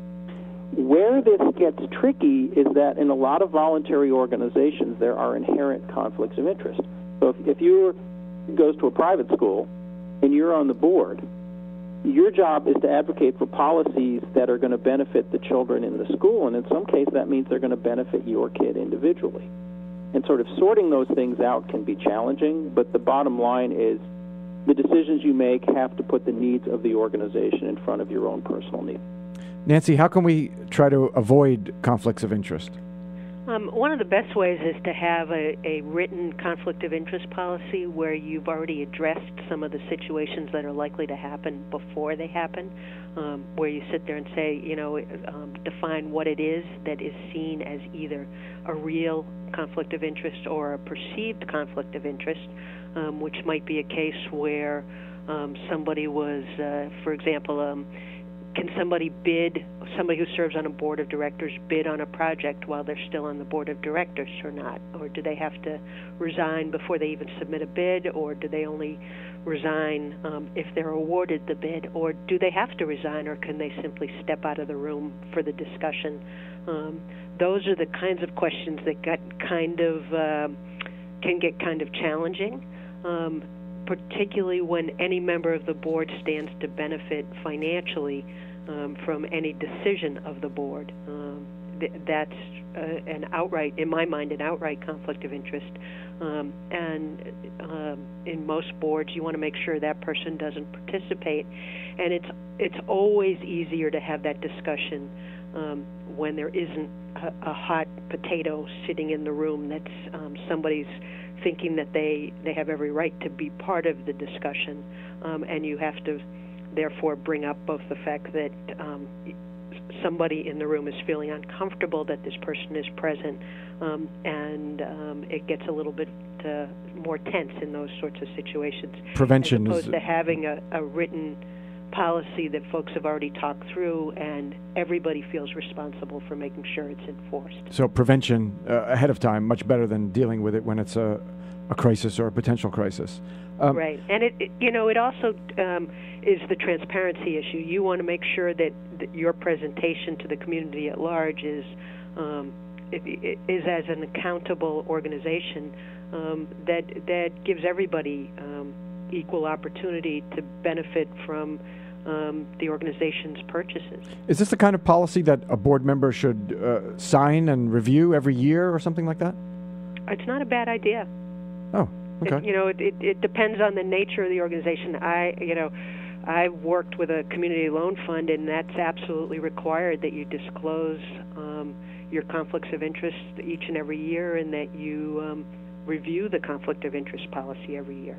Where this gets tricky is that in a lot of voluntary organizations, there are inherent conflicts of interest. So if, if you goes to a private school and you're on the board, your job is to advocate for policies that are going to benefit the children in the school, and in some case that means they're going to benefit your kid individually. And sort of sorting those things out can be challenging, but the bottom line is the decisions you make have to put the needs of the organization in front of your own personal needs. Nancy, how can we try to avoid conflicts of interest? Um, one of the best ways is to have a, a written conflict of interest policy where you've already addressed some of the situations that are likely to happen before they happen, um, where you sit there and say, you know, um, define what it is that is seen as either a real conflict of interest or a perceived conflict of interest, um, which might be a case where um, somebody was, uh, for example, um, can somebody bid, somebody who serves on a board of directors bid on a project while they're still on the board of directors or not? Or do they have to resign before they even submit a bid, or do they only resign um, if they're awarded the bid? Or do they have to resign, or can they simply step out of the room for the discussion? Um, those are the kinds of questions that get kind of, uh, can get kind of challenging. Um, particularly when any member of the board stands to benefit financially um, from any decision of the board. Um, th- that's uh, an outright, in my mind, an outright conflict of interest. Um, and um, in most boards, you want to make sure that person doesn't participate. And it's it's always easier to have that discussion um, when there isn't a, a hot potato sitting in the room that's um, somebody's thinking that they, they have every right to be part of the discussion, um, and you have to therefore bring up both the fact that um, somebody in the room is feeling uncomfortable that this person is present, um, and um, it gets a little bit uh, more tense in those sorts of situations. Prevention as opposed is to having a, a written policy that folks have already talked through, and everybody feels responsible for making sure it's enforced. So prevention uh, ahead of time, much better than dealing with it when it's a, a crisis or a potential crisis. Um, right, and it, it you know it also um, is the transparency issue. You want to make sure that, that your presentation to the community at large is um, it, it is as an accountable organization um, that that gives everybody um, equal opportunity to benefit from Um, the organization's purchases. Is this the kind of policy that a board member should uh, sign and review every year or something like that? It's not a bad idea. Oh, okay. It, you know, it, it, it depends on the nature of the organization. I, you know, I worked with a community loan fund, and that's absolutely required that you disclose um, your conflicts of interest each and every year, and that you um, review the conflict of interest policy every year.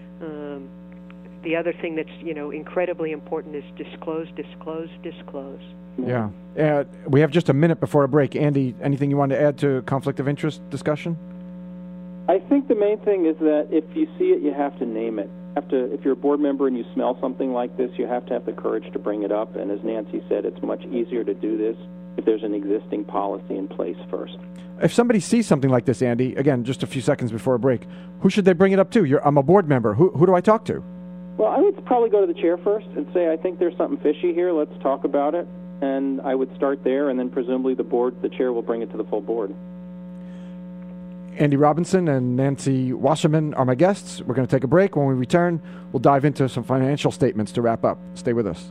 Um, The other thing that's, you know, incredibly important is disclose, disclose, disclose. Yeah. Uh, we have just a minute before a break. Andy, anything you want to add to conflict of interest discussion? I think the main thing is that if you see it, you have to name it. You have to, if you're a board member and you smell something like this, you have to have the courage to bring it up. And as Nancy said, it's much easier to do this if there's an existing policy in place first. If somebody sees something like this, Andy, again, just a few seconds before a break, who should they bring it up to? You're, I'm a board member. Who, who do I talk to? Well, I would probably go to the chair first and say, I think there's something fishy here. Let's talk about it. And I would start there, and then presumably the board, the chair will bring it to the full board. Andy Robinson and Nancy Wasserman are my guests. We're going to take a break. When we return, we'll dive into some financial statements to wrap up. Stay with us.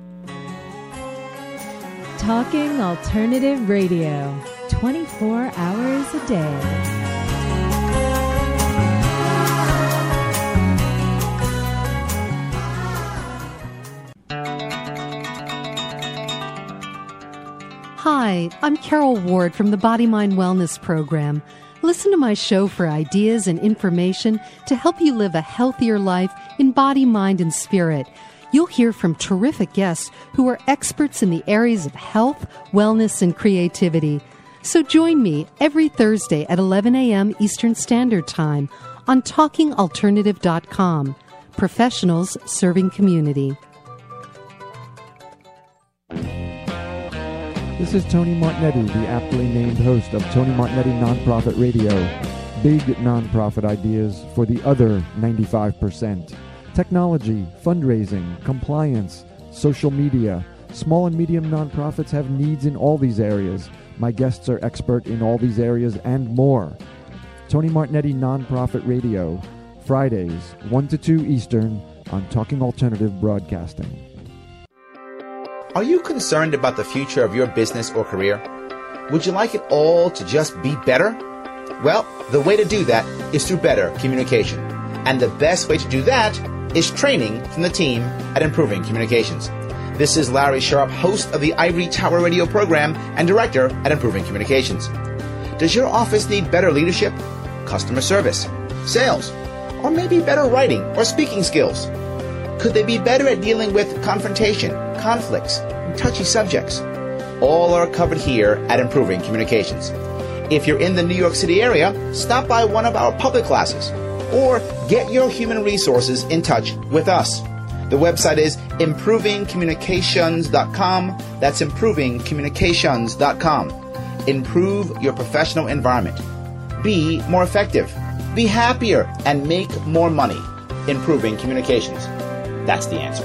Talking Alternative Radio, twenty-four hours a day. Hi, I'm Carol Ward from the Body Mind Wellness Program. Listen to my show for ideas and information to help you live a healthier life in body, mind, and spirit. You'll hear from terrific guests who are experts in the areas of health, wellness, and creativity. So join me every Thursday at eleven a.m. Eastern Standard Time on talking alternative dot com. Professionals serving community. This is Tony Martignetti, the aptly named host of Tony Martignetti Nonprofit Radio. Big nonprofit ideas for the other ninety-five percent. Technology, fundraising, compliance, social media. Small and medium nonprofits have needs in all these areas. My guests are expert in all these areas and more. Tony Martignetti Nonprofit Radio, Fridays, one to two Eastern on Talking Alternative Broadcasting. Are you concerned about the future of your business or career? Would you like it all to just be better? Well, the way to do that is through better communication. And the best way to do that is training from the team at Improving Communications. This is Larry Sharp, host of the Ivory Tower Radio program and director at Improving Communications. Does your office need better leadership, customer service, sales, or maybe better writing or speaking skills? Could they be better at dealing with confrontation, conflicts, and touchy subjects? All are covered here at Improving Communications. If you're in the New York City area, stop by one of our public classes or get your human resources in touch with us. The website is improving communications dot com. That's improving communications dot com. Improve your professional environment. Be more effective. Be happier and make more money. Improving Communications. That's the answer.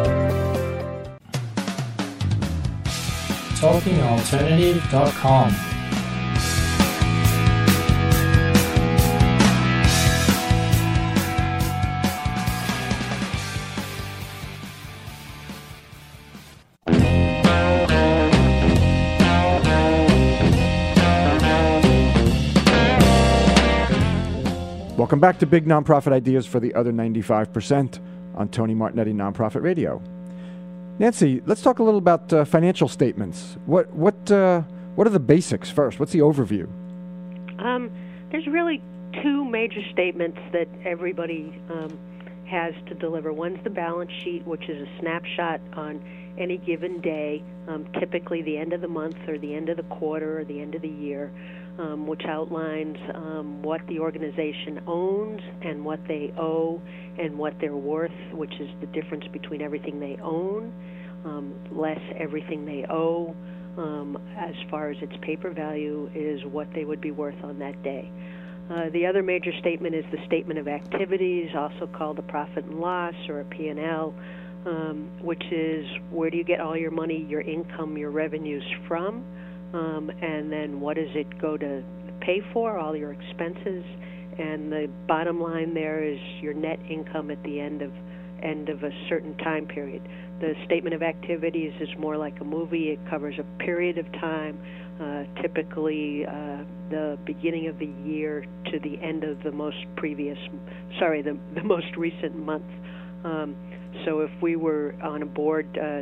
talking alternative dot com. Welcome back to Big Nonprofit Ideas for the Other ninety-five percent on Tony Martignetti Nonprofit Radio. Nancy, let's talk a little about uh, financial statements. What what uh, what are the basics first? What's the overview? Um, there's really two major statements that everybody um, has to deliver. One's the balance sheet, which is a snapshot on any given day, um, typically the end of the month or the end of the quarter or the end of the year, um, which outlines um, what the organization owns and what they owe and what they're worth, which is the difference between everything they own, um, less everything they owe, um, as far as its paper value is what they would be worth on that day. Uh, the other major statement is the statement of activities, also called a profit and loss or a P and L, um, which is where do you get all your money, your income, your revenues from, um, and then what does it go to pay for, all your expenses, and the bottom line there is your net income at the end of end of a certain time period. The statement of activities is more like a movie. It covers a period of time, uh, typically uh, the beginning of the year to the end of the most previous, sorry, the, the most recent month. Um, so if we were on a board uh,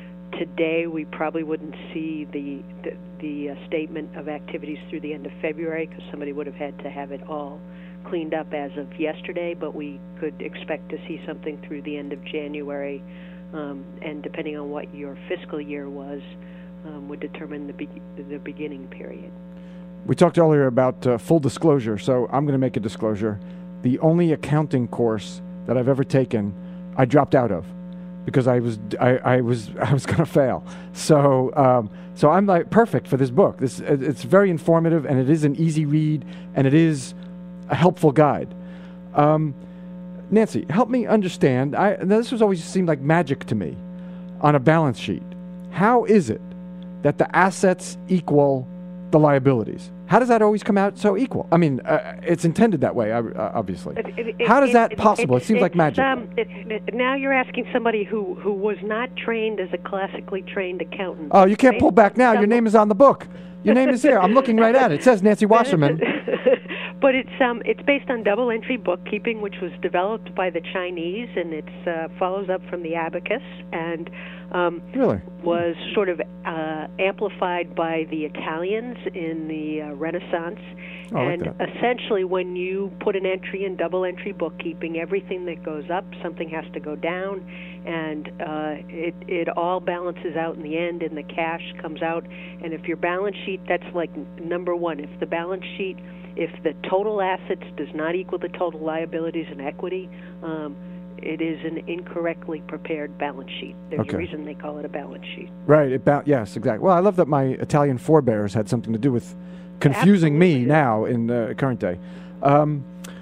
today, we probably wouldn't see the the, the uh, statement of activities through the end of February because somebody would have had to have it all cleaned up as of yesterday, but we could expect to see something through the end of January, um, and depending on what your fiscal year was, um, would determine the, be- the beginning period. We talked earlier about uh, full disclosure, so I'm going to make a disclosure. The only accounting course that I've ever taken, I dropped out of because I was I, I was I was going to fail. So um, so I'm like perfect for this book. This it's very informative and it is an easy read and it is a helpful guide. Um, Nancy, help me understand. I, this was always seemed like magic to me on a balance sheet. How is it that the assets equal the liabilities? How does that always come out so equal? I mean, uh, it's intended that way, uh, obviously. It, it, How is it, that it, possible? It, it seems like magic. Um, it, it, now you're asking somebody who, who was not trained as a classically trained accountant. Oh, you can't pull back now. Your name is on the book. Your name is here. I'm looking right at it. It says Nancy Wasserman. But it's um it's based on double entry bookkeeping, which was developed by the Chinese, and it uh, follows up from the abacus, and um, really was sort of uh, amplified by the Italians in the uh, Renaissance. Oh, I like and that. essentially, when you put an entry in double entry bookkeeping, everything that goes up, something has to go down, and uh, it it all balances out in the end, and the cash comes out. And if your balance sheet, that's like number one. If the balance sheet, if the total assets does not equal the total liabilities and equity, um, it is an incorrectly prepared balance sheet. There's Okay. a reason they call it a balance sheet. Right. It ba- yes, exactly. Well, I love that my Italian forebears had something to do with confusing me now in the current day. Um,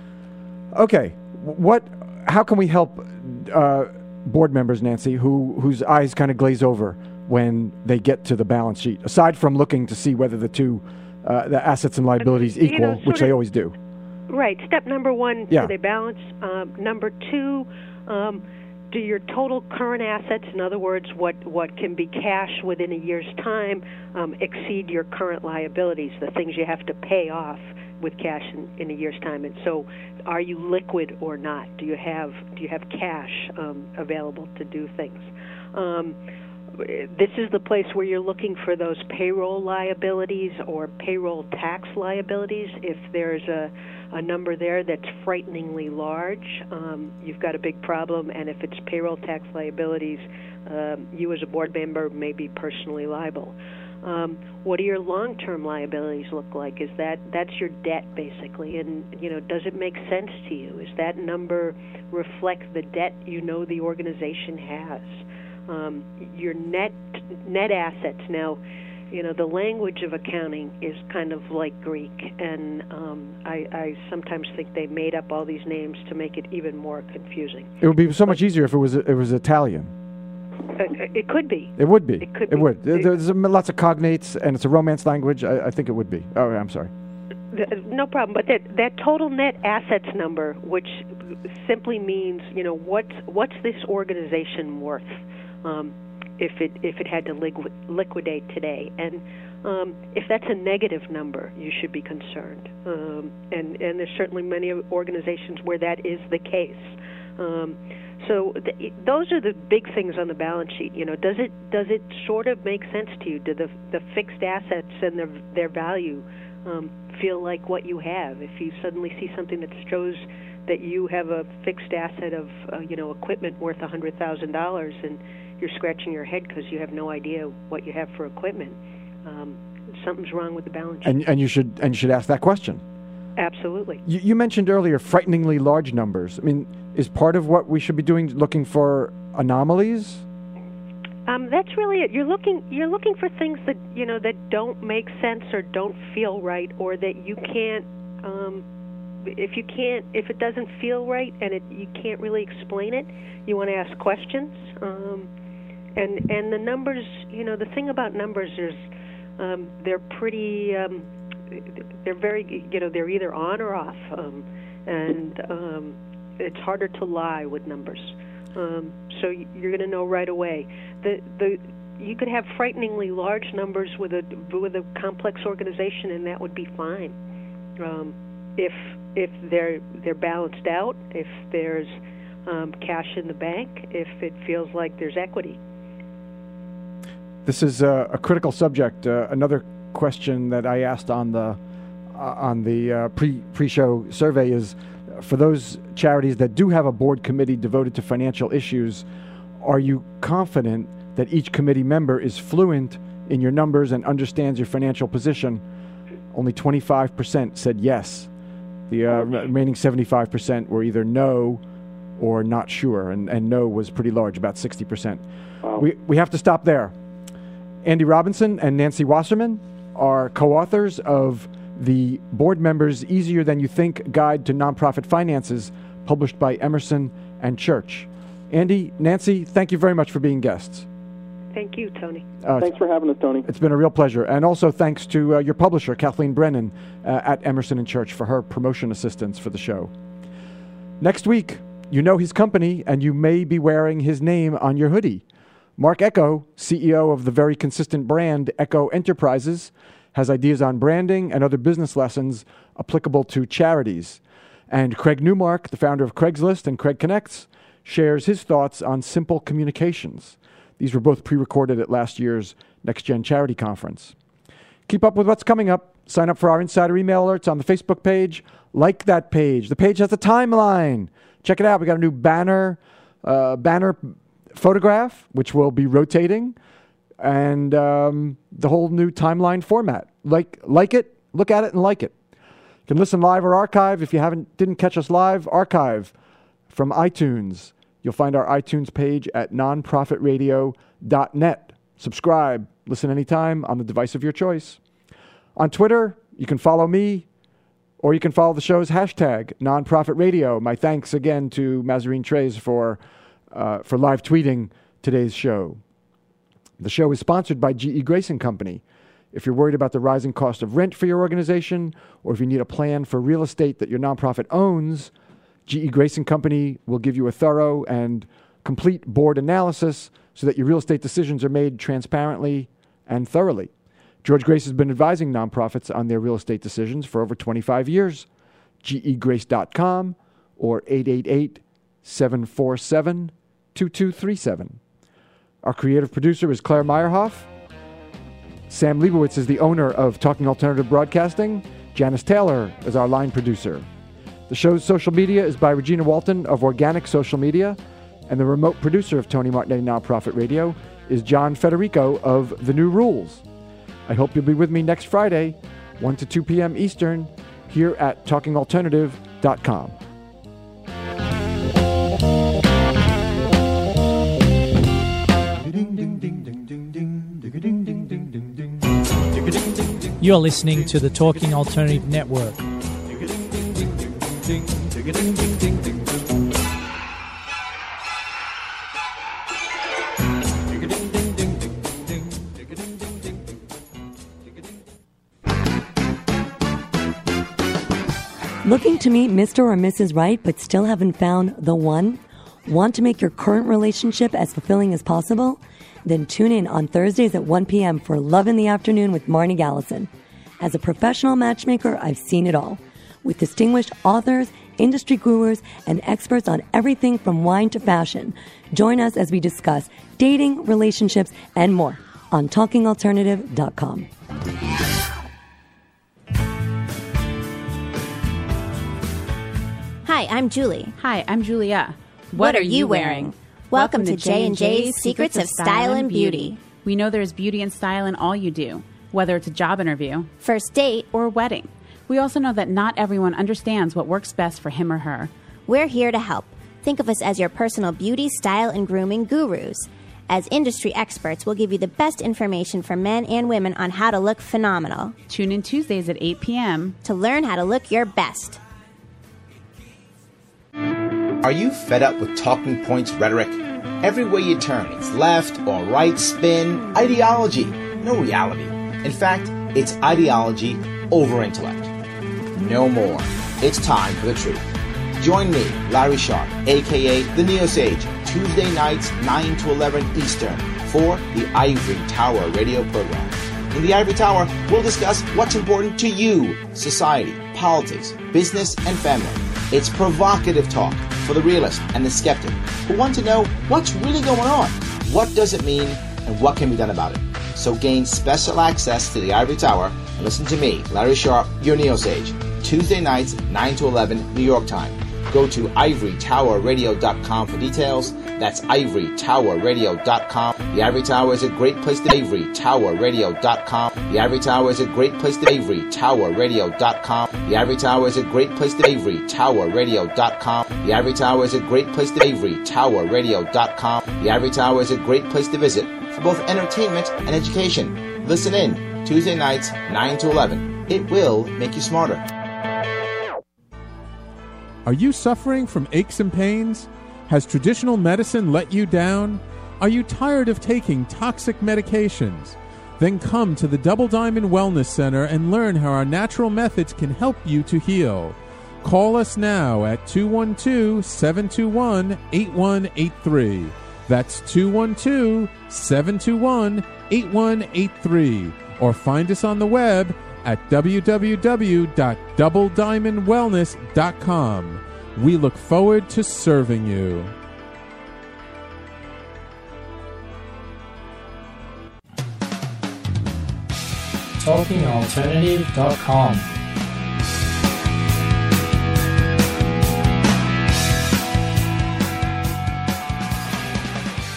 okay. What? How can we help uh, board members, Nancy, who whose eyes kind of glaze over when they get to the balance sheet, aside from looking to see whether the two, uh, the assets and liabilities You equal, know, which sort they of- always do? Right. Step number one, Yeah. do they balance? Um, number two, um, do your total current assets, in other words, what, what can be cash within a year's time, um, exceed your current liabilities, the things you have to pay off with cash in, in a year's time? And so, are you liquid or not? Do you have do you have cash um, available to do things? Um, this is the place where you're looking for those payroll liabilities or payroll tax liabilities. If there's a, a number there that's frighteningly large, um, you've got a big problem. And if it's payroll tax liabilities, um, you as a board member may be personally liable. Um, what do your long-term liabilities look like? Is that that's your debt basically? And you know, does it make sense to you? Is that number reflect the debt you know the organization has? Um, your net net assets. Now, you know, the language of accounting is kind of like Greek, and um, I, I sometimes think they made up all these names to make it even more confusing. It would be so much easier if it was it was Italian. Uh, it could be. It would be. It could It be. would. There- There's um, lots of cognates, and it's a Romance language. I, I think it would be. Oh, I'm sorry. Th- No problem, but that that total net assets number, which simply means, you know, what's what's this organization worth, um, if it if it had to liqu- liquidate today, and um, if that's a negative number, you should be concerned. Um, and and there's certainly many organizations where that is the case. Um, so th- those are the big things on the balance sheet. You know, does it does it sort of make sense to you? Do the the fixed assets and their their value um, feel like what you have? If you suddenly see something that shows that you have a fixed asset of uh, you know equipment worth a hundred thousand dollars, and you're scratching your head because you have no idea what you have for equipment, um, something's wrong with the balance sheet. And and you should and you should ask that question. Absolutely. You, you mentioned earlier frighteningly large numbers. I mean, is part of what we should be doing looking for anomalies? Um, that's really it. You're looking you're looking for things that you know that don't make sense or don't feel right, or that you can't. Um, if you can't, if it doesn't feel right and it you can't really explain it, you want to ask questions. Um, and and the numbers, you know, the thing about numbers is um, they're pretty. Um, they're very, you know, they're either on or off, um, and um, it's harder to lie with numbers. Um, so you're going to know right away. The the you could have frighteningly large numbers with a with a complex organization, and that would be fine. Um, if if they're they're balanced out, if there's um, cash in the bank, if it feels like there's equity. This is a, a critical subject. Uh, another question that I asked on the uh, on the uh, pre pre-show survey is, for those charities that do have a board committee devoted to financial issues, are you confident that each committee member is fluent in your numbers and understands your financial position? Only twenty-five percent said yes. The uh, remaining seventy-five percent were either no or not sure, and, and no was pretty large, about sixty percent. Wow. We, we have to stop there. Andy Robinson and Nancy Wasserman are co-authors of the Board Members Easier Than You Think Guide to Nonprofit Finances, published by Emerson and Church. Andy, Nancy, thank you very much for being guests. Thank you, Tony. Uh, Thanks for having us, Tony. It's been a real pleasure. And also thanks to uh, your publisher, Kathleen Brennan, uh, at Emerson and Church, for her promotion assistance for the show. Next week, you know his company, and you may be wearing his name on your hoodie. Mark Ecko, C E O of the very consistent brand Ecko Enterprises, has ideas on branding and other business lessons applicable to charities. And Craig Newmark, the founder of Craigslist and Craig Connects, shares his thoughts on simple communications. These were both pre-recorded at last year's Next Gen Charity Conference. Keep up with what's coming up. Sign up for our insider email alerts on the Facebook page. Like that page. The page has a timeline. Check it out. We got a new banner, uh, banner photograph, which will be rotating, and um, the whole new timeline format. Like, like it, look at it, and like it. You can listen live or archive. If you haven't didn't catch us live, archive from iTunes. You'll find our iTunes page at nonprofit radio dot net. Subscribe. Listen anytime on the device of your choice. On Twitter, you can follow me, or you can follow the show's hashtag, Nonprofit Radio. My thanks again to Mazarine Trey's for, uh, for live tweeting today's show. The show is sponsored by G E. Grayson Company. If you're worried about the rising cost of rent for your organization, or if you need a plan for real estate that your nonprofit owns, G E. Grayson Company will give you a thorough and complete board analysis so that your real estate decisions are made transparently and thoroughly. George Grace has been advising nonprofits on their real estate decisions for over twenty-five years. G E grace dot com or eight eight eight, seven four seven, two two three seven. Our creative producer is Claire Meyerhoff. Sam Leibowitz is the owner of Talking Alternative Broadcasting. Janice Taylor is our line producer. The show's social media is by Regina Walton of Organic Social Media, and the remote producer of Tony Martignetti Nonprofit Radio is John Federico of The New Rules. I hope you'll be with me next Friday, one to two p.m. Eastern, here at talking alternative dot com. You're listening to the Talking Alternative Network. Looking to meet Mister or Missus Right but still haven't found the one? Want to make your current relationship as fulfilling as possible? Then tune in on Thursdays at one p.m. for Love in the Afternoon with Marnie Gallison. As a professional matchmaker, I've seen it all. With distinguished authors, industry gurus, and experts on everything from wine to fashion. Join us as we discuss dating, relationships, and more on talking alternative dot com. Hi, I'm Julie. Hi, I'm Julia. What, what are you wearing? wearing? Welcome, Welcome to J and J's Secrets of Style and Beauty. We know there's beauty and style in all you do, whether it's a job interview, first date, or a wedding. We also know that not everyone understands what works best for him or her. We're here to help. Think of us as your personal beauty, style, and grooming gurus. As industry experts, we'll give you the best information for men and women on how to look phenomenal. Tune in Tuesdays at eight p.m. to learn how to look your best. Are you fed up with talking points rhetoric? Everywhere you turn, it's left or right spin, ideology, no reality. In fact, it's ideology over intellect. No more. It's time for the truth. Join me, Larry Sharp, a k a. The Neo Sage, Tuesday nights, nine to eleven Eastern, for the Ivory Tower radio program. In the Ivory Tower, we'll discuss what's important to you, society, politics, business, and family. It's provocative talk for the realist and the skeptic who want to know what's really going on, what does it mean, and what can be done about it. So gain special access to the Ivory Tower and listen to me, Larry Sharp, your Neo Sage, Tuesday nights, nine to eleven New York time. Go to ivory tower radio dot com for details. That's ivory tower radio dot com. The Ivory Tower is a great place to ivory tower radio dot com. The Ivory Tower is a great place to ivory tower radio dot com. The Ivory Tower is a great place to ivory tower radio dot com. The Ivory Tower is a great place to ivory tower radio dot com. The Ivory Tower is a great place to visit for both entertainment and education. Listen in Tuesday nights, nine to eleven. It will make you smarter. Are you suffering from aches and pains? Has traditional medicine let you down? Are you tired of taking toxic medications? Then come to the Double Diamond Wellness Center and learn how our natural methods can help you to heal. Call us now at two one two, seven two one, eight one eight three. That's two one two, seven two one, eight one eight three. Or find us on the web at w w w dot double diamond wellness dot com. We look forward to serving you. talking alternative dot com